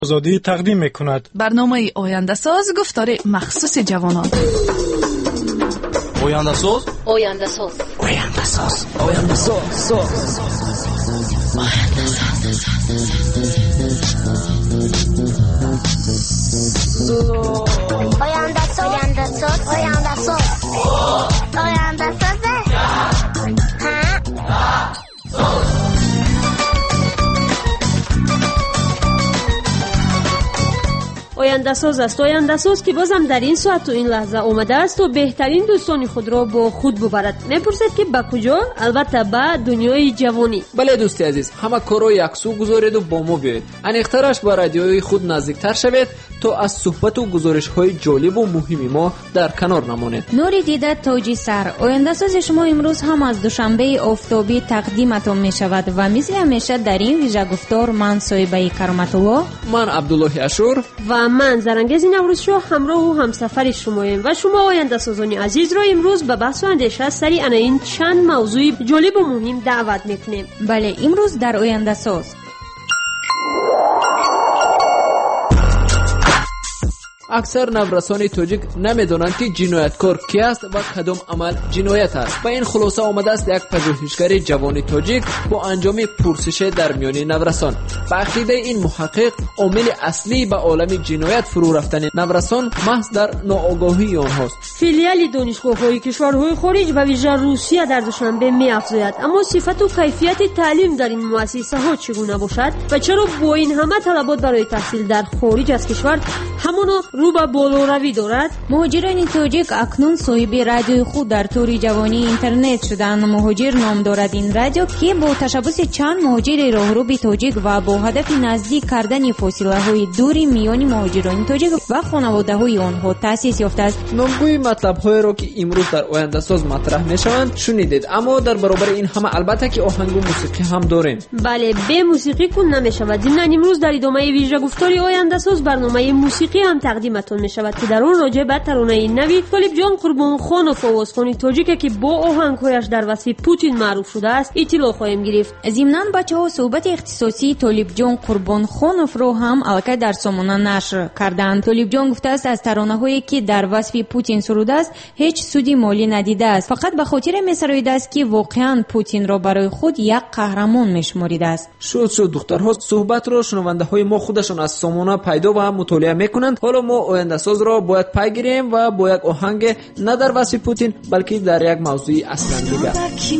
آزادی تقدیم میکند. برنامه آینده ساز گفتار مخصوص جوانان. آینده ساز. آینده ساز. آینده ساز. آینده ساز. آینده ساز. آینده ساز. آینده ساز. آینده ساز. آینده ساز است. آینده ساز که بازم در این ساعت و این لحظه آمده است و بهترین دوستان خود را با خود ببرد. میپرسد که به کجا؟ البته به دنیای جوانی. بله دوستی عزیز، همه کارو یکسو گذارید و با ما بیایید. انیخترش با رادیوی خود نزدیکتر شوید تا از صحبت و گزارش های جالب و مهمی ما در کنار نمانید. نوری دیده تاجی سر. آینده ساز شما امروز هم از دوشنبه آفتابی تقدیمتان می شود و مثل همیشه در این ویژه گفتار من صاحبه کرامت الله، من عبدالله اشور و من زرنگز نوروزشو همراه و همسفر شماییم و شما آینده سازانی عزیز را امروز به بحث و اندیشه سری این چند موضوع جالب و مهم دعوت میکنیم. بله، امروز در آینده ساز اکثر نورسان تاجیک نمیدونند که جنایتکار کی است و کدام عمل جنایت است. با این خلاصه آمده است یک پژوهشگر جوان تاجیک با انجام پرسش در میان نورسان. به عقیده این محقق عامل اصلی به عالم جنایت فرو رفتن نورسان محض در ناآگاهی آنهاست. فیلیال دانشگاه‌های کشورهای خارج و ویژه روسیه در دوشنبه می‌افزاید، اما صفت و کیفیت تعلیم در این مؤسسه‌ها چگونه باشد و چرا با این همه طلبات برای تحصیل در خارج از کشور همانا رو به بالوروی دارد؟ مهاجران تاجیک اکنون صاحب رادیوی خود در طور جوانی اینترنت شدند. مهاجر نام دارد این رادیو که با تشبث چند مهاجر راهرو تاجیک و با هدف نزدیک کردن فاصله‌های دوری میان مهاجران تاجیک و خانواده‌های آنها تأسیس یافته است. نامگوی مطلب‌های را که امروز در آینده ساز مطرح می‌شوند شنیدید، اما در برابر این همه البته که آهنگ و موسیقی هم داریم. بله، به موسیقی کن نمی‌شود. ضمن امروز در ادامه ویژه گفتاری آینده ساز برنامه موسیقی هم تقدیمتون می‌شود که در اون راجع به ترانه نوی طالب جان قربانخانوف آوازخوان تاجیک که با آهنگ‌هایش در وصف پوتین معروف شده است اطلاع خواهیم گرفت. ضمناً بچه‌ها صحبت اختصاصی طالب جان قربانخانوف رو هم البته در سامانه نشر کردند. طالب جان گفته است از ترانه‌هایی که در وصف پوتین سروده است هیچ سودی مالی ندیده است، فقط به خاطر می‌سراید است که واقعاً پوتین را برای خود یک قهرمان می‌شمارید است. شد دخترها صحبت رو شنونده‌های ما خودشون از سامانه پیدا و مطالعه می‌کنند. حالا ما آینده ساز را باید پیگیریم و با یک آهنگ نه در وصف پوتین بلکه در یک موضوع اصلا دیگر.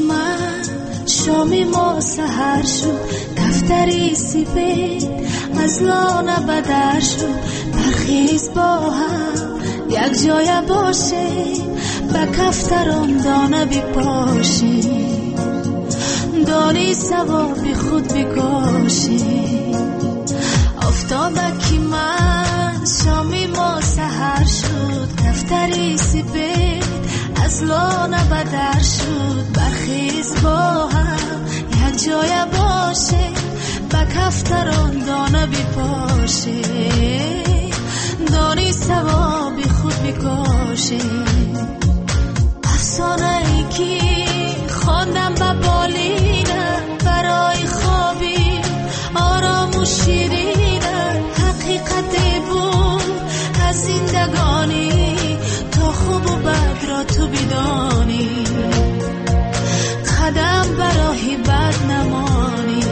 شامی ما سحر شد، دفتری سپید از لانه بدر شد، برخیز با هم یک جای باشه، به کفتران دانه بپاشه، دانی ثواب خود بکاشه. افتابکی من شامی ما سحر شد، دفتری سپید از لانه بدر شد، برخیز با هم یک جای باشه، به کفتران دانه بپاشه، دانی ثواب خود بکاشه. افسانه ای که خواندم به بالینه، برای خوابی آرام و شیرینه، حقیقت بود از زندگانی تا خوب و بد را تو بدانی، قدم برای بد نمانی.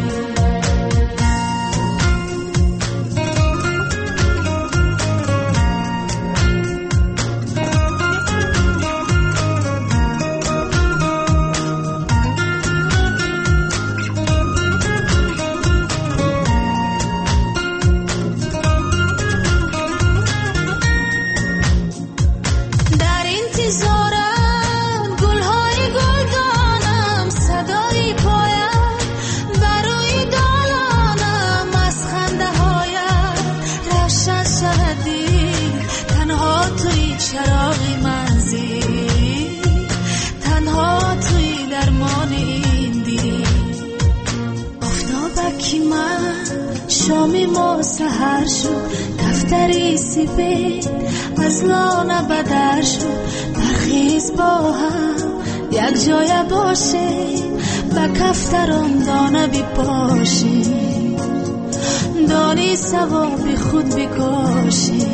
شامی ما سحر شد، دفتری سپید از لانه بدر شد، برخیز با هم یک جای باشه، به کفتران دانه بپاشه، زندانی ثواب خود بکشی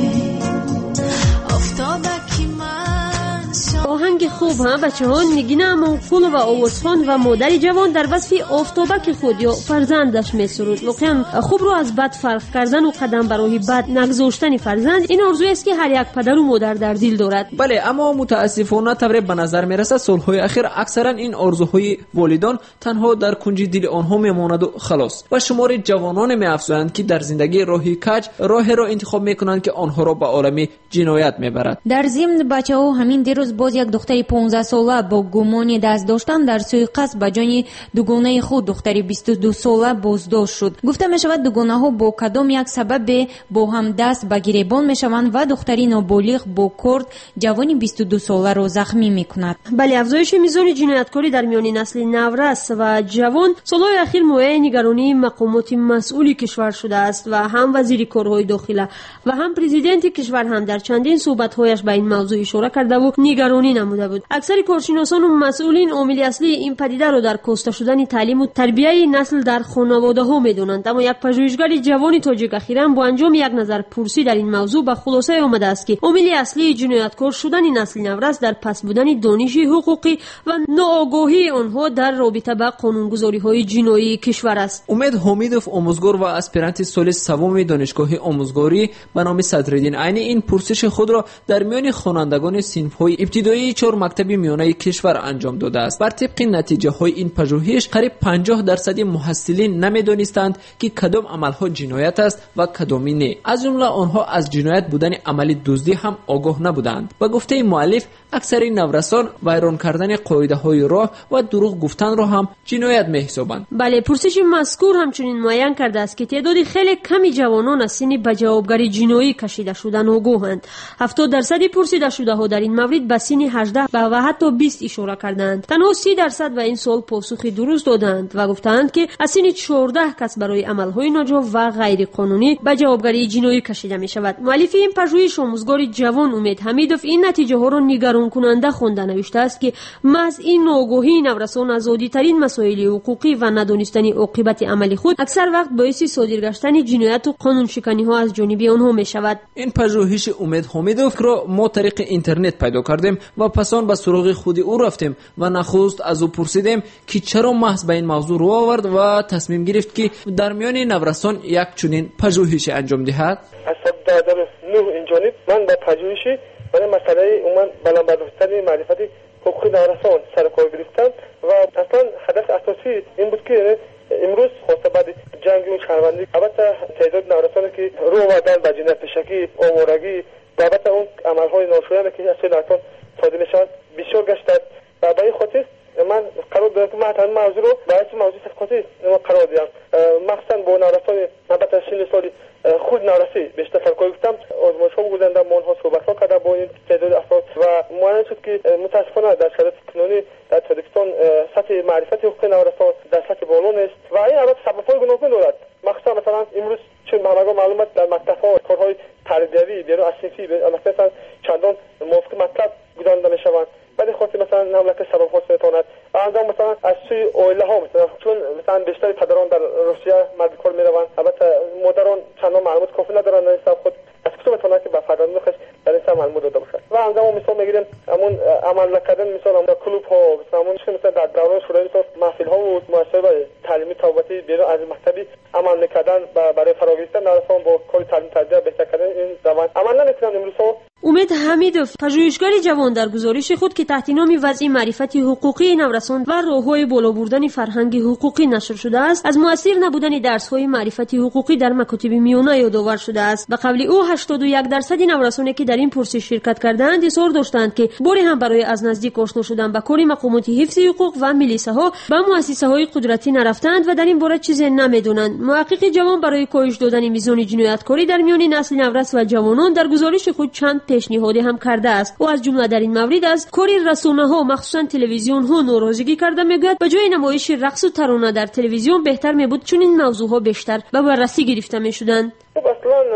آفتابکی من آهنگ خوب بچه ها نگین موفول و آوازخوان و مادر جوان در وصف آفتابک خود یا فرزندش می سرود. واقعا خوب رو از بد فرق کردن و قدم برای بد نگذاشتن فرزند این آرزوی است که هر یک پدر و مادر در دل دارد. بله، اما متاسفانه طور به نظر می رسد سالهای اخیر اکثرا این آرزوهای والدان تنها در کنج دل آنها میماند و خلاص و شمار جوانان می افزایند که در زندگی راهی کج راه را انتخاب می کنند که آنها را به عالم جنایت میبرد. در ضمن بچه ها همین دیروز باز یک دختر 15 ساله با گمان دست داشتن در سوی قصد به جان دوگانه خود دختر 22 ساله بازداشت شد. گفته می شود دوگانه ها با کدام یک سبب با هم دست به گریبان می شوند و دختری نابالغ با کرد جوانی 22 ساله را زخمی می کند. بله، افزایش میزان جنایتکاری در میان نسل نورس و جوان سالهای اخیر موضوع نگرانی مقامات مسئول کشور شده است و هم وزیر کارهای داخله و هم پرزیدنت کشور هم در چندین صحبت‌هایش به این موضوع اشاره کرده و نگرانی نموده بود. اکثر کارشناسان و مسئولین عامل اصلی این پدیده را در کاسته شدن تعلیم و تربیت نسل در خانواده‌ها می‌دانند. اما یک پژوهشگر جوان تاجیک اخیراً با انجام یک نظرپرسی در این موضوع به خلاصه آمده است که عامل اصلی جنایتکار شدن نسل نورس در پس بودن دانش حقوقی و ناآگاهی آنها در رابطه با قانونگذاری‌های جنایی کشور است. امید حمیدوف، آموزگار و اسپرانت سال سوم دانشگاه آموزگاری به نام صدرالدین عینی این پرسش خود را در میان خوانندگان صنف‌های ابتدایی 4 مکتب میانه کشور انجام داده است. بر طبق نتیجه‌های این پژوهش قریب 50% محصلین نمی‌دانستند که کدام عمل‌ها جنایت است و کدامی نه. از جمله آنها از جنایت بودن عمل دزدی هم آگاه نبودند. با گفته مؤلف اکثر نورسان ویران کردن قاعده‌های راه و دروغ گفتن را هم جنایت می‌حسابند. بله، پرسش مذکور همچنین معین کرده است که تعداد خیلی کمی جوانان از سن به جوابگری جنایی کشیده شدن آگاهند. 70% پرسیده شده ها در این مورد به سن 18 و حتی 20 اشاره کردند. تنها 30% به این سوال پاسخی درست دادند و گفتند که از سن 14 کس برای عملهای ناجا و غیر قانونی به جوابگری جنایی کشیده می شود. مؤلف این پژوهش آموزگار جوان امید حمیدوف این نتیجه ها را نگران کننده خوانده نوشته است که محض این ناآگاهی نورسان از عادی‌ترین مسائل حقوقی و ندانستن عاقبت عمل خود اکثر وقت باعث صادر گشتن جنایت و قانون شکنی ها از جانب آنها می شود. این پژوهش امید حمیدوف را ما طریق اینترنت پیدا کردیم و پسان به سراغ خود او رفتیم و نخست از او پرسیدیم که چرا محض به این موضوع رو آورد و تصمیم گرفت که در میان نورسان یک چنین پژوهش انجام دهد. از سال 2009 این جانب من به پژوهشی برای مسئله عموما بلندبرداشتن معرفت حقوق نورسان سر کار گرفتم و اصلا هدف اساسی این بود که امروز خواسته بعد جنگ و شهروندی البته تعداد نورسانی که رو آوردن به جنایت پیشگی آوارگی و البته اون عملهای ناشایانی که از سوی نورسان صادر میشود بسیار گشته و به این خاطر من قرار دادم که من همین موضوع رو باید موضوع تحقیقاتی قرار دادم، مخصوصا با نورسان البته سن سالی خود نورسی بیشتر فرق گرفتم. آزمایش‌ها گذراندم با اونها صحبت‌ها کردم با این تعداد افراد و معلوم شد که متأسفانه در شرایط کنونی در تاجیکستان سطح معرفت حقوق نورسان در سطح بالا نیست و این البته سبب‌های گوناگون دارد. مخصوصا مثلا امروز چون به همه معلومات در مکتب‌ها کارهای تربیوی بیرون از صنفی مثلا چندان موافق مطلب گذرانده می‌شوند. ولی خاطر مثلا مملکت سبب خاص میتواند و اندام مثلا از سوی اویله ها مثلا چون مثلا بیشتر پدران در روسیه مرد کار میروند البته مادران چندان معلومات کافی ندارند در حساب خود از کجا میتواند که به فرزندان خودش در این معلومات داده باشد و اندام مثلا میگیریم همون عمل نکردن مثلا در کلوب ها مثلا در دوران شورای مثلا محفل ها و مؤسسات تعلیمی تربیتی بیرون از مکتبی عمل نکردن برای فرا گرفتن نورسان با کار تعلیم تربیت بهتر کردن این زمان عمل نمیکنند. امروز امید حمیدوف، پژوهشگر جوان، در گزارش خود که تحت نام وضع معرفت حقوقی نورسان و راه‌های بالا بردن فرهنگ حقوقی نشر شده است، از مؤثر نبودن درس‌های معرفت حقوقی در مکاتب میانه یادآور شده است. به قول او 81% نورسانی که در این پرسش شرکت کردند اصرار داشتند که باری هم برای از نزدیک آشنا شدن با کار مقامات حفظ حقوق و ملیسه‌ها به مؤسسه‌های قدرتی نرفتند و در این باره چیزی نمی‌دونند. محقق جوان برای کاهش دادن میزان جنایتکاری در میان نسل نورس و جوانان در گزارش خود چند پیشنهادی هم کرده است و از جمله در این مورد از کاری رسانه‌ها مخصوصا تلویزیون ها ناراضگی کرده میگوید به جای نمایش رقص و ترانه در تلویزیون بهتر میبود چون این موضوع ها بیشتر به بررسی گرفته میشدند. خب اصلا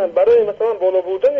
برای مثلا بالا بردن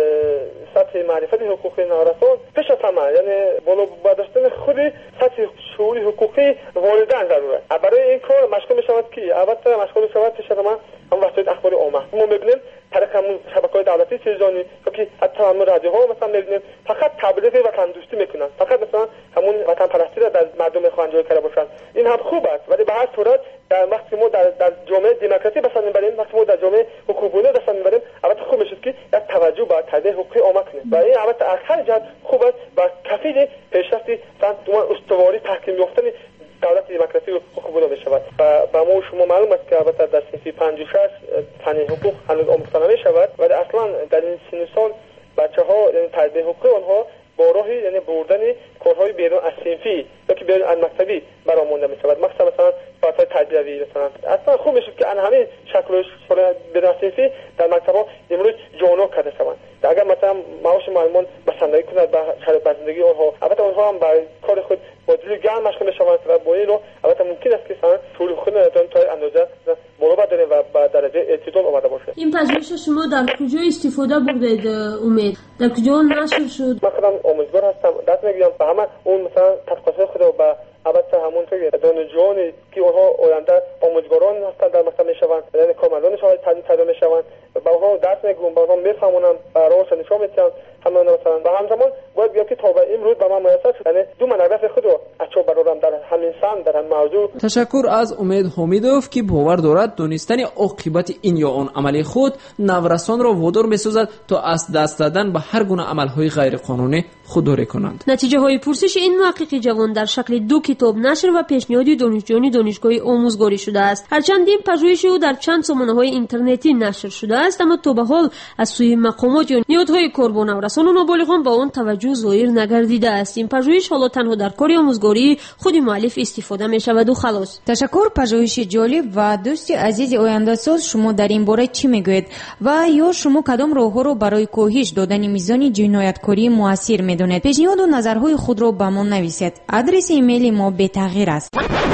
سطح معرفت حقوقی نارسان پیش از همه یعنی بالا برداشتن خود سطح شعوری حقوقی والدین ضروره. برای این کار مشغول میشود که البته مشغول میشود پیش از همه هم وسایل اخباری عامه. ما میبینیم طریق همون شبکه‌های دولتی تلویزیونی که حتی همون رادیوها مثلا میبینیم فقط تبلیغ وطن دوستی میکنن، فقط مثلا همون وطن پرستی را در مردم خواهند جای کرده باشند. این هم خوب است ولی به هر صورت در وقتی ما در جامعه دموکراسی بسنده میبریم، وقتی ما در جامعه حقوقی بسنده میبریم، البته خوب میشه که یک توجه به تداعی حقوقی عامه کنیم و این البته از هر جهت خوب است و کفیل پیشرفت استواری تحکیم یافتن دولت دموکراسی و حقوق بوده میشود. و ما شما معلوم است که البته در صنف 56 فن حقوق هنوز آموخته نمیشود ولی اصلا در این سن سال بچه‌ها یعنی تربیت حقوقی آنها با راهی یعنی بردن کارهای بیرون از صنفی یا که بیرون از مکتبی برآمونده میشود. مثلا فعالیت‌های تربیوی مثلا اصلا خوب میشه که همین شکلش بیرون از صنفی در مکتب‌ها امروز جانا کرده شوند. اگر مثلا معاش معلمان بسندگی کند به شرایط زندگی آنها، البته آنها هم برای کار خود با دل گرم مشغول میشوند و با این البته ممکن است که شعور خود ندارن تا اندازه بالا بردن و به درجه اعتدال آمده باشه. این پژوهش شما در کجا استفاده بردید امید؟ در کجا نشر شد؟ من خودم آموزگار هستم، دست میگیرم به همه اون مثلا تحقیقات خود و البته همونطور دانشجویانی که اونها آینده آموزگاران هستند در مکتب میشوند، یعنی کارمندان شاید تعلیم میشوند، با اونها درس میگم، با اونها میفهمونم، راهش نشون میدم. همون مثلا و همزمان باید بگم که تا به امروز به من میسر شد، یعنی دو منابع خود رو اچو برادرم در همین سن در همین موضوع. تشکر از امید حمیدوف که باور دارد دانستن عاقبت این یا آن عملی خود نورسان را وادار میسازد تا از دست دادن به هر گونه عملهای غیر قانونی خودداری کنند. نتیجه های پرسش این محقق جوان در شکل 2 کتاب نشر و پیشنهادی دانشجویان دانشگاه آموزگاری شده است. هرچند این پژوهش او در چند سامانه‌های اینترنتی نشر شده است اما تا به حال از سوی مقامات یا نهادهای کاربن نورسان و نابالغان به آن توجه ظاهر نگردیده است. این پژوهش حالا تنها در کار آموزگاری خود مؤلف استفاده می شود و خلاص. تشکر. پژوهش جالب و دوستی عزیز آینده ساز، شما در این باره چی میگوید و یا شما کدام راه‌ها رو برای کاهش دادن میزان جنایتکاری موثر میدونید؟ پیشنهاد و نظرهای خود رو به ما نویسید. آدرس ایمیل ما به تغییر است.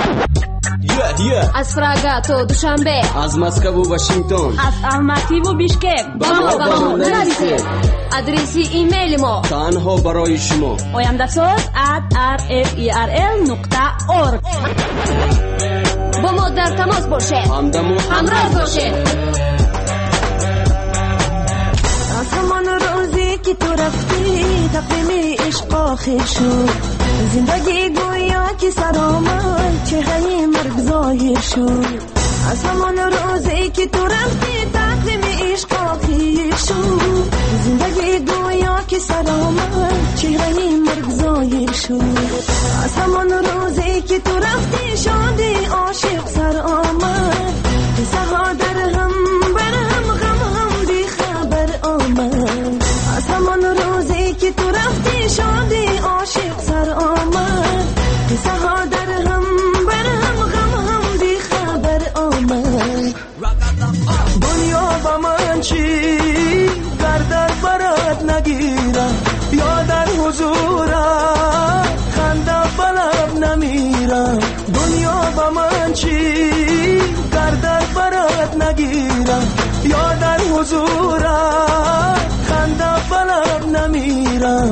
از پراگا تا دوشنبه، از مسکو و واشنگتن، از الماتی و بیشکک با ما نویسید. آدرس ایمیل ما تنها برای شما oyandasaz@rferl.org. با ما در تماس باشید، همراه باشید. آسمان روزی که تو رفتی تقویم عشق آخر شد، زندگی گویا که سرآمد چهره مرگ ظاهر شد. آسمان روزی که تو رفتی تقویم عشق آخر شد، زندگی گویا که سرآمد چهره مرگ ظاهر شد. آسمان روزی که تو رفتی شادی عاشق سر آمد، قصه ها در هم بر هم غم هم بی خبر آمد. آسمان روزی که تو رفتی شادی عاشق سر آمد، قصه ها در هم بر هم غم هم بی خبر آمد. دنیا با من چی در برات نگیرم، یا در حضورم خنده بلب نمیرم. دنیا با من چی در برات نگیرم، یا در حضورم خنده بلب نمیرم.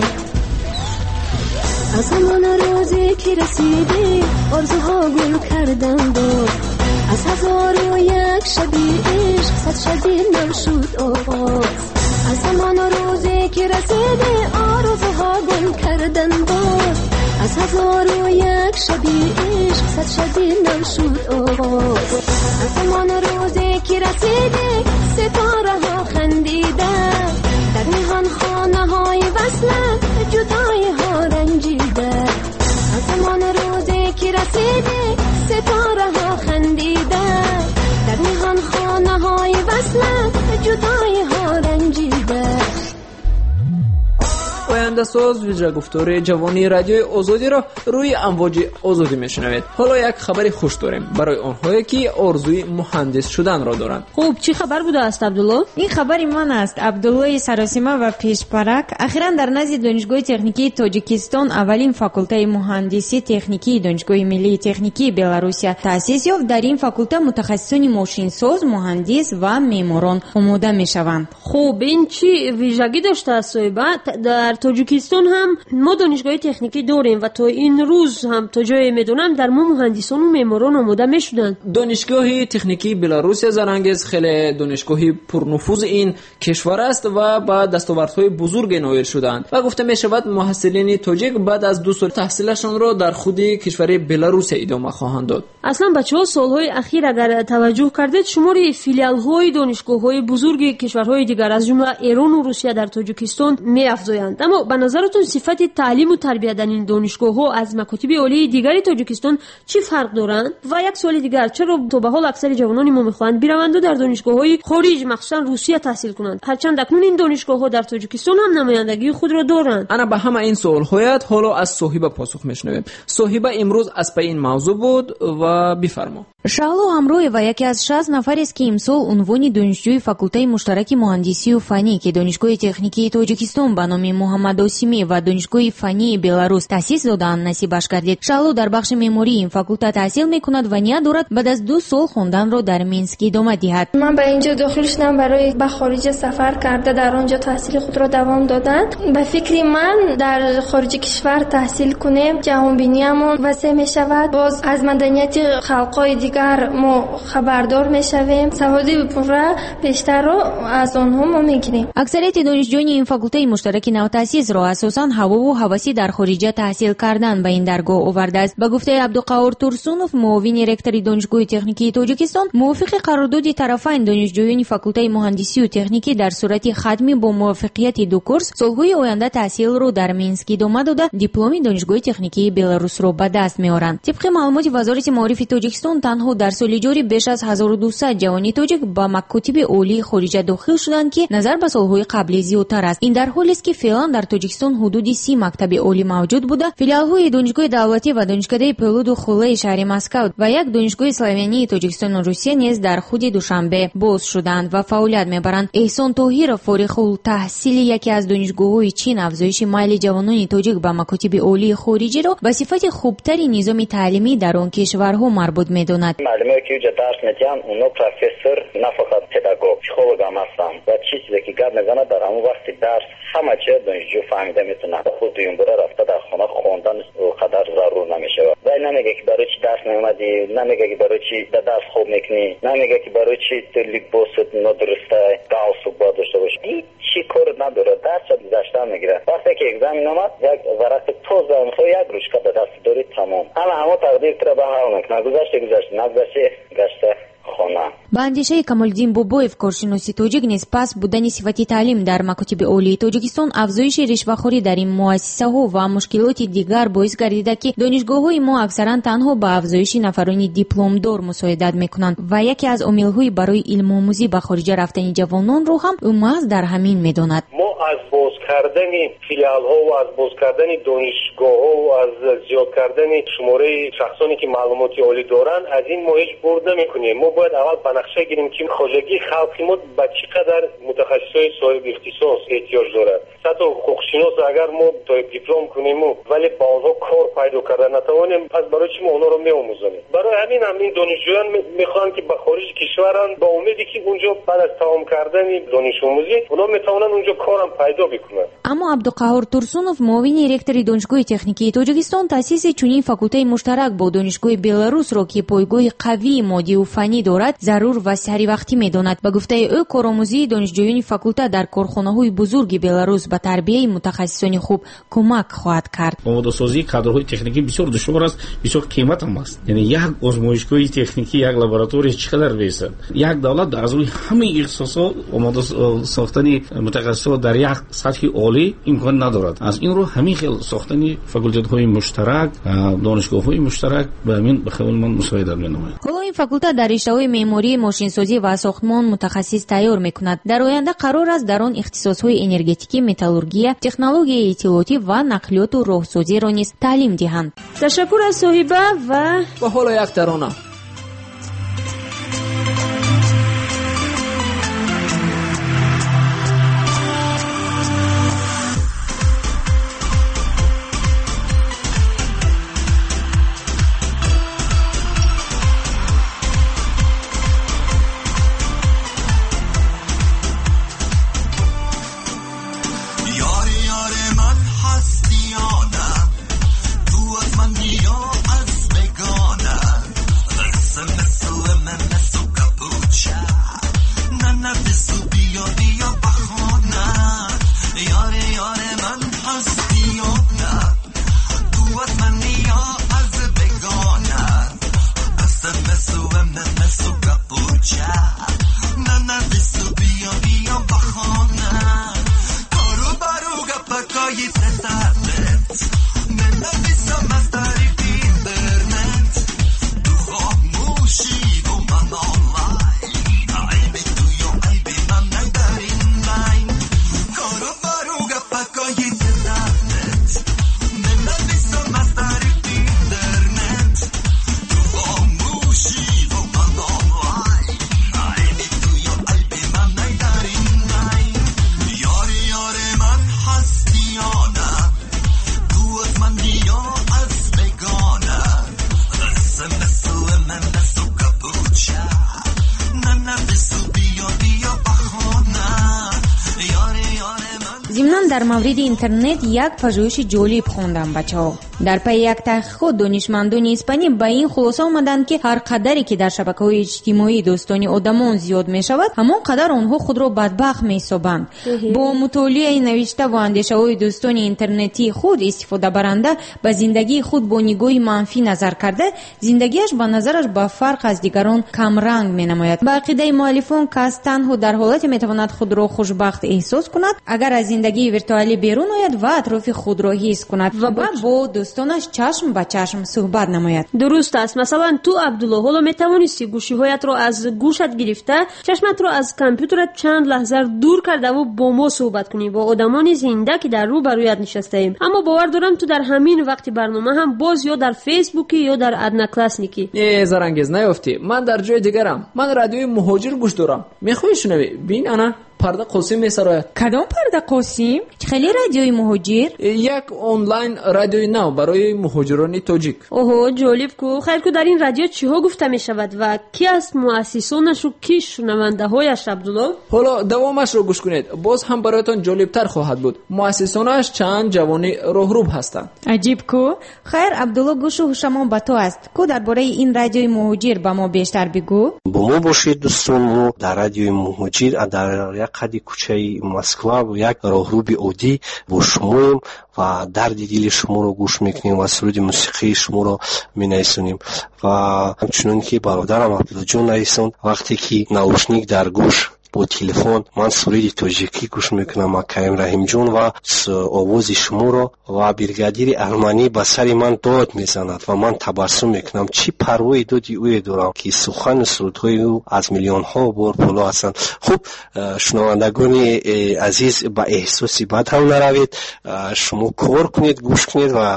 از همان روزی که رسیدی آرزوها گل کردن بود، از 1001 شبی عشق 100 شبی نم شد آغاز. از همان روزی که رسیدی آرزوها گل کردن بود، از 1001 شبی عشق 100 شبی نم شد آغاز. از همان روزی که رسیدی ستاره ها خندیدن، در میهن خانه های وصلت جدای ها رنجیده. از همان روزی که رسیدی ستاره ها خندیدن، در میهن خانه های وصلت جدای ها رنجیده. آینده‌ساز ویژه‌گفتار جوانی رادیوی آزادی را روی امواج آزادی میشنوید. حالا یک خبر خوش داریم برای آنهایی که آرزوی مهندس شدن را دارند. خب چی خبر بوده است عبدالله؟ این خبر من است. عبدالله سراسیمه و پیشپرک اخیراً در نزد دانشگاه تکنیکی تاجیکستان اولین فاکولته مهندسی تکنیکی دانشگاه ملی تکنیکی بلاروسیا تأسیس یافت. در این فاکولته متخصصان ماشینساز، مهندس و معماران آماده میشوند. خب این چی ویژگی داشته است صاحب؟ در تاجیکستان هم ما دانشگاه تکنیکی داریم و تا این روز هم تا جای میدونم در ما مهندسان و معماران آماده میشدند. دانشگاه تکنیکی بلاروسیا زرانگیز خیلی دانشگاهی پرنفوذ این کشور است و با دستاوردهای بزرگ نایل شدند و گفته می شود محصلین تاجیک بعد از 2 سال تحصیلشان را در خود کشور بلاروسیا ادامه خواهند داد. اصلا بچه‌ها سالهای اخیر اگر توجه کردید شمار فیلیال‌های دانشگاه‌های بزرگ کشورهای دیگر از جمله ایران و روسیه در تاجیکستان می‌افزایند. اما به نظرتون صفت تعلیم و تربیت در این دانشگاه‌ها از مکاتب عالی دیگری تاجیکستان چی فرق دارند؟ و یک سوال دیگر، چرا تا به حال اکثر جوانان ما می‌خواهند بروند و در دانشگاه‌های خارج مخصوصا روسیه تحصیل کنند، هرچند اکنون این دانشگاه‌ها در تاجیکستان هم نمایندگی خود را دارند؟ انا به همه این سوال‌هایت حالا از صاحب پاسخ می‌شنویم. صاحب امروز از پای این موضوع بود و بفرما. شالو ҳамроҳева яке аз 60 нафарест ки имсол унвони донишҷӯи факултаи муштараки муҳандисию фанӣ ки донишгоҳи техникии тоҷикистон ба номи муҳаммад осимӣ ва донишгоҳи фании беларус таъсис додаанд насибаш гардид. шалу дар бахши меъмории ин факулта таҳсил мекунад ва ният дорад баъд аз 2 сол хонданро дар минск идома диҳад. ман ба инҷо дохил шудам барои ба хориҷа сафар карда дар он ҷо таҳсили худро давом додан. ба фикри ман дар хориҷи кишвар таҳсил кунем ҷаҳонбиниамон васеъ мешавад, боз аз маданияти халқҳои мо хабардор мешавем, саводи пурра бештарро аз онҳо мо мегирем. аксарияти донишҷӯёни ин факултаи муштараки навтаъсисро асосан ҳавову ҳаваси дар хориҷа таҳсил кардан ба ин даргоҳ овардааст. ба гуфтаи Абдуқаҳор Турсунов, муовини ректори донишгоҳи техникии Тоҷикистон, мувофиқи қарордоди тарафайн донишҷӯёни факултаи муҳандисию техникӣ дар сурати хатмӣ бо муваффақияти 2 курс солҳои оянда таҳсилро дар Минск идома дода дипломи донишгоҳи техникии Беларусро ба даст меоранд. тибқи маълумоти вазорати маорифи Тоҷикистон танҳо дар соли ҷорӣ беш аз 1200 ҷавони тоҷик ба макотиби олии хориҷа дохил шуданд ки назар ба солҳои қаблӣ зиёдтар аст. ин дар ҳолест ки феълан дар Тоҷикистон ҳудуди 30 мактаби олӣ мавҷуд буда, филиалҳои донишгоҳи давлатӣ ва донишкадаи Павлуду Хуллаи шаҳри Москав ва як донишгоҳи славянии Тоҷикистону Русия низ дар худи Душанбе боз шуданд ва фаъолият мебаранд. Эҳсон Тоҳиров, форихултаҳсили яке аз донишгоҳҳои Чин, афзоиши майли ҷавонони тоҷик ба макотиби олии хориҷиро ба сифати хубтари низоми таълимӣ дар он кишварҳо марбут медонад. معلمایی که اینجا درس میدن اونا پروفسور نه فقط پداگوگ پسیکولوگ هم هستن و چیزی که گپ میزنه در همون وقت درس همه چی دانشجو فهمیده میتونه. خود این بره رفته در خونه خواندن قدر ضرور نمیشه و نمیگه که برای چی درس نمیدی، نمیگه که برای چی درس خوب میکنی، نمیگه که برای چی لباست ندرسته گاوس با داشته باشی. هیچ کار نداره، درس گذشته میگیره. وقتی که اگزمین اومد یک ورق توزه میخواد یک روشکه به دست داری تمام. همه تقدیر تر به هر نکنه گذشته گشته خونه. ба андешаи Камолиддин Бобоев, коршиноси тоҷик, низ пас будани сифати таълим дар макотиби олии Тоҷикистон, афзоиши ришвахорӣ дар ин муассисаҳо ва мушкилоти дигар боис гардида ки донишгоҳҳои мо аксаран танҳо ба афзоиши нафарони дипломдор мусоидат мекунанд ва яке аз омилҳои барои илмомӯзӣ ба хориҷа рафтани ҷавононро ҳам ӯ маҳз дар ҳамин медонад. мо аз боз кардани филиалҳо ва аз боз кардани донишгоҳҳо ва аз зиёд кардани шумораи шахсоне ки маълумоти олӣ доранд аз ин мо ҳеҷ бурд намекунем. мо бояд аввал ба нақша гирем ки хоҷагии халқи мо ба чӣ қадар мутахассисои соҳиби ихтисос эҳтиёҷ дорад. сатто ҳуқуқшинос агар мо диплом кунем вале ба онҳо кор пайдо карда натавонем, пас барои чӣ мо онҳоро меомӯзонем? барои ҳамин ҳам ин донишҷӯён мехоҳанд ки ба хориҷи кишваранд ба умеде ки унҷо баъд аз тамом кардани донишомӯзӣ онҳо метавонанд унҷо корам пайдо бикунанд. аммо Абдуқаҳор Турсунов, муовини ректори донишгоҳи техникии Тоҷикистон, таъсиси чунин факултаи муштарак бо донишгоҳи Беларусро ки пойгоҳи қавии моддию фанӣ дорад зарур ва саривақтӣ медонад. ба гуфтаи ӯ, коромӯзии донишҷӯёни факулта дар корхонаҳои бузурги Беларус ба тарбияи мутахассисони хуб кӯмак хоҳад кард. омодасозии кадрҳои техникӣ бисёр душвор аст, бисёр қимат ҳам аст. яъне як озмоишгоҳи техникӣ, як лаборатория чӣ қадар бесад. як давлат аз рӯи ҳамаи ихтисосҳо омода сохтани мутахассисот дар در یک سطح عالی امکان ندارد. از این رو همین خیلی ساختن فاکولتت های مشترک، دانشگاه های مشترک به همین به خیال من مساعدت می‌نماید. حالا این فاکولته در رشته‌های معماری، ماشینسازی و ساختمان متخصص تیار می‌کند. در آینده قرار است در آن اختصاص‌های انرژتیکی، متالورژی، تکنولوژی اطلاعاتی و نقلیات و راهسازی را نیز تعلیم دهند. تشکر از صاحبه و حالا یک ترانه. در مورد اینترنت یک پژوهش جالب خوندم بچه‌ها. در پی یک تحقیق دانشمندان اسپانی به این خلاصه آمدند که هر قدری که در شبکه‌های اجتماعی دوستانی آدمان زیاد می‌شود، همان قدر آنها خود را بدبخت می‌سازند. با مطالعه نوشته و اندیشه‌های دوستان اینترنتی خود استفاده برنده به زندگی خود با نگاه منفی نظر کرده، زندگیش به نظرش با فرق از دیگران کم رنگ می‌نماید. به عقیده مؤلفان کس تنها در حالتی می‌تواند خود را خوشبخت احساس کند اگر از زندگی ویرتوئالی بیرون آید و اطراف خود را حس کند و با دوستانش چشم به چشم صحبت نماید. درست است. مثلا تو عبدالله حالا میتوانستی گوشی‌هایت را از گوشت گرفته، چشمت را از کامپیوترت چند لحظه دور کرده و با ما صحبت کنی، با آدمان زنده که در رو برویت نشسته ایم. اما باور دارم تو در همین وقت برنامه هم باز یا در فیسبوک یا در ادنا کلاسنیکی. زرنگیز نیافتی. من در جای دیگرم. من رادیوی مهاجر گوش دارم. میخوای شنوی؟ ببین انا پرده قاسم میسرایت. کدام پرده قاسم؟ خیلی رادیوی مهاجر؟ یک آنلاین رادیوی نو برای مهاجران تاجیک. اوه جالب کو. خیر کو در این رادیو چی ها گفته می شود و کی است مؤسسانش و کی شنونده هایش عبدالله؟ حالا دوامش رو گوش کنید. باز هم برایتان جالب تر خواهد بود. مؤسسانش چند جوانی راهرو هستند. عجیب کو. خیر عبدالله گوش و شما با تو است. کو درباره این رادیوی مهاجر با ما بیشتر بگو. با ما باشید دوستان. ما در رادیوی مهاجر در قدی کوچه مسکو و یک راهروی عادی با شماییم و درد دل شما رو گوش میکنیم و سرود موسیقی شما رو مینویسونیم و همچنین که برادرم عبدالله جان نویسون وقتی که ناوشنیک در گوش با تلفن من سرود تاجیکی گوش میکنم و کریم رحیم جان و آواز شما رو و بریگادیر ارمنی به سر من داد میزند و من تبسم میکنم چی پروای دادی اوی دارم که سخن سرودهای او از میلیون ها بار بالا هستند. خب شنوندگان عزیز با احساسی بد هم نروید، شما کار کنید گوش کنید و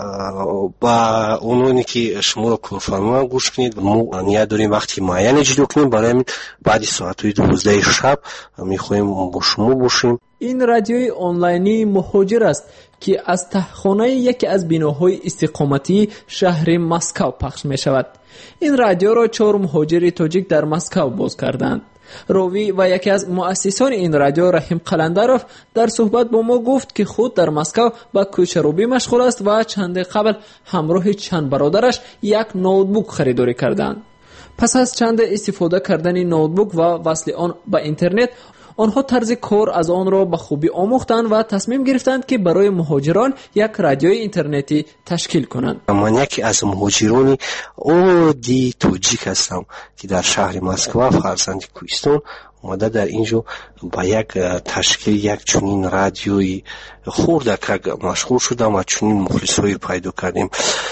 با اونانی که شما رو کارفرما گوش کنید. ما نیت داریم وقتی معین اجرا کنیم برای بعد ساعت‌های 12 شب میخوایم با شما باشیم. این رادیوی آنلاینی مهاجر است که از تهخانه یکی از بناهای استقامتی شهر مسکو پخش می شود. این رادیو را 4 مهاجر تاجیک در مسکو باز کردند. راوی و یکی از مؤسسان این رادیو رحیم قلندرов در صحبت با ما گفت که خود در مسکو با کوچه‌روبی مشغول است و چند قبل همراه چند برادرش یک نوتبوک خریداری کردند. پس از چند استفاده کردن نوتبوک و وصل آن به اینترنت، آنها طرز کار از آن را به خوبی آموختند و تصمیم گرفتند که برای مهاجران یک رادیوی اینترنتی تشکیل کنند. من یکی از مهاجران عادی تاجیک هستم که در شهر مسکو فرزند کوهستان اومده در اینجا با یک تشکیل یک چنین رادیوی خورده مشهور شدم و چنین مخلصایی پیدا کردیم.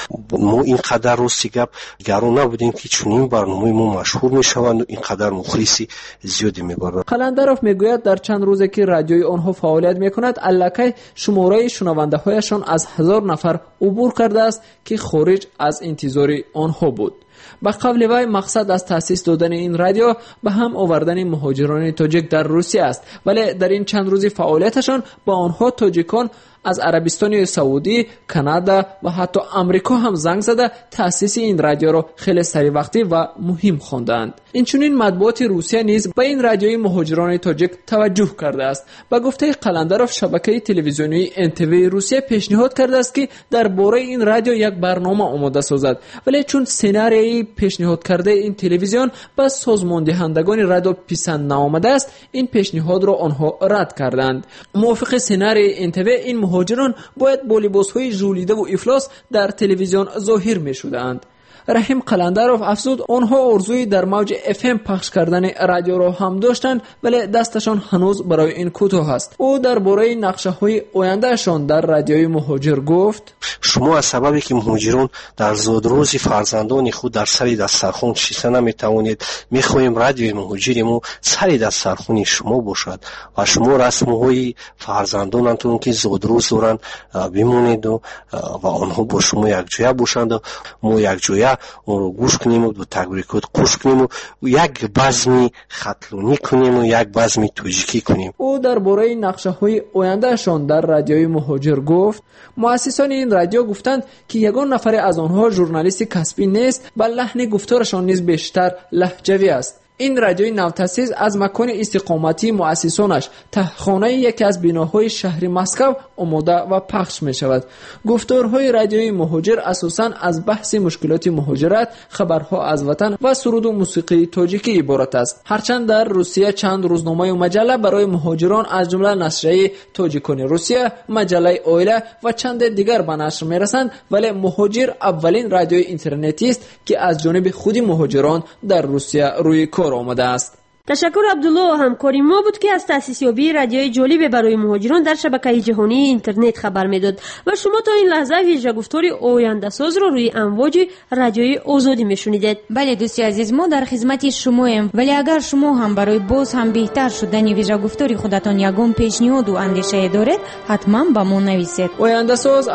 ما اینقدر راستی گپ گرو نبودیم که چنین برنامه ما مشهور میشوند و اینقدر مخلصی زیادی میبرند. قلندروف میگوید در چند روزی که رادیوی آنها فعالیت میکند الکی شماره شنونده هایشان از 1000 نفر عبور کرده است که خارج از انتظار آنها بود. به قول وی مقصد از تأسیس دادن این رادیو به هم آوردن مهاجران تاجیک در روسیه است، ولی در این چند روزی فعالیتشان با آنها تاجیکان از عربستان سعودی، کانادا و حتی امریکا هم زنگ زده تأسیس این رادیو را خیلی سریع وقتی و مهم خواندند. اینچنین مطبوعات روسیه نیز به این رادیوی مهاجران تاجیک توجه کرده است. به گفته قلندروف شبکه تلویزیونی NTV روسیه پیشنهاد کرده است که درباره این رادیو یک برنامه آماده سازد، ولی چون سناریوی پیشنهاد کرده این تلویزیون به سازمان دهندگان رادیو پسند نآمده است، این پیشنهاد را آنها رد کردند. موافق سناریوی NTV این مهاجران باید با لباس‌های ژولیده و افلاس در تلویزیون ظاهر می‌شدند. رحیم قلندروف افزود آنها آرزوی در موج FM پخش کردن رادیو را هم داشتند، ولی دستشان هنوز برای این کوتاه است. او درباره نقشه‌های آیندهشان در رادیوی مهاجر گفت: شما از سببی که مهاجران در زادروزی فرزندان خود در سر دسترخوان نشسته نمیتوانید، میخواهیم رادیوی مهاجر ما سر دسترخوان شما باشد و شما رسم‌های فرزندانتون که زادروز دارند بمونید و آنها با شما یک جای باشند و ما یک جای اون رو گوش کنیم و دو تبریکات گوش کنیم و یک بزمی خطلونی کنیم و یک بزمی توجیکی کنیم. او درباره نقشه‌های آیندهشان در رادیوی مهاجر گفت: مؤسسان این رادیو گفتند که یگان نفر از آنها ژورنالیست کسبی نیست، بل لحن گفتارشان نیز بیشتر لهجوی است. این رادیوی نوتأسیس از مکان استقامتی مؤسسانش تهخانه یکی از بناهای شهر مسکو آماده و پخش می شود. گفتارهای رادیوی مهاجر اساساً از بحث مشکلات مهاجرت، خبرها از وطن و سرود و موسیقی تاجیکی عبارت است. هرچند در روسیه چند روزنامه و مجله برای مهاجران از جمله نشریه تاجیکان روسیه، مجله عائله و چند دیگر به نشر می رسند، ولی مهاجر اولین رادیوی اینترنتی است که از جانب خود مهاجران در روسیه روی کار آمده است. تشکر عبدالله. همکاری ما بود که از تأسیس یابی رادیوی جالب برای مهاجران در شبکه جهانی اینترنت خبر میداد و شما تا این لحظه ویژه گفتاری آینده ساز را روی امواج رادیوی آزادی میشنیدید. بله دوستی عزیز، ما در خدمت شماییم، ولی اگر شما هم برای باز هم بهتر شدن ویژه گفتاری خودتان یگان پیشنهاد و اندیشه دارید، حتما با ما نویسید. آینده ساز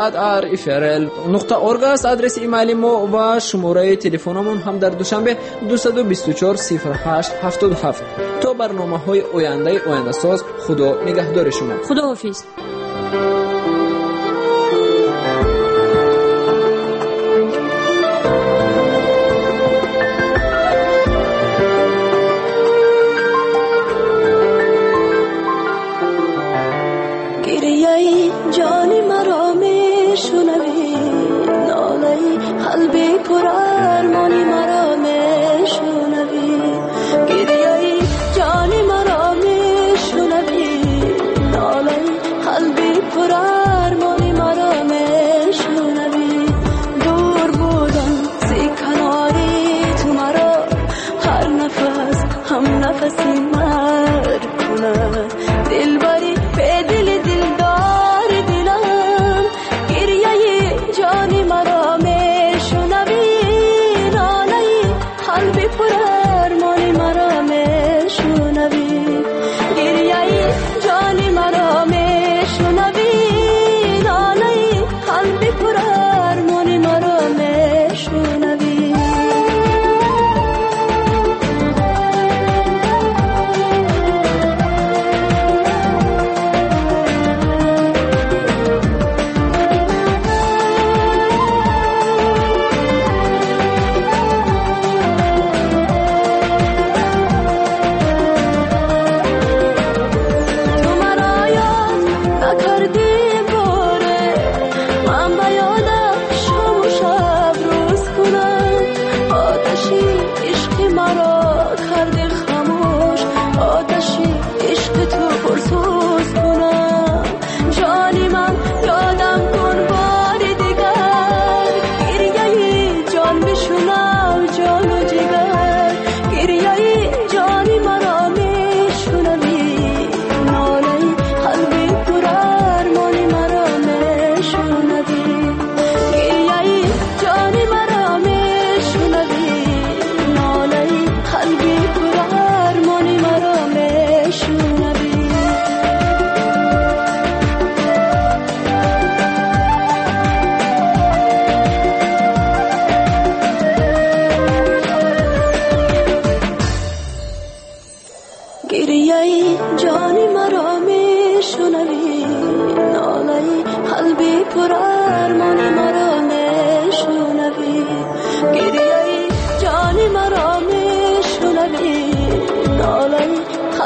@rfrl.org است آدرس ایمیل ما و شماره تلفنمون هم در دوشنبه 224 08 77. تا برنامه‌های آینده ساز، خدا نگهدار شما. خدا حافظ. گریه جانی مرا میشنوی، ناله قلبی پر ارمانی مرا میشنوی، گریه جانی مرا میشنوی، ناله قلبی پر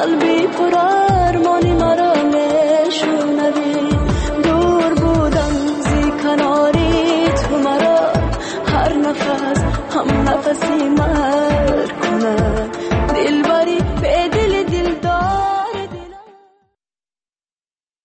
قلبی پر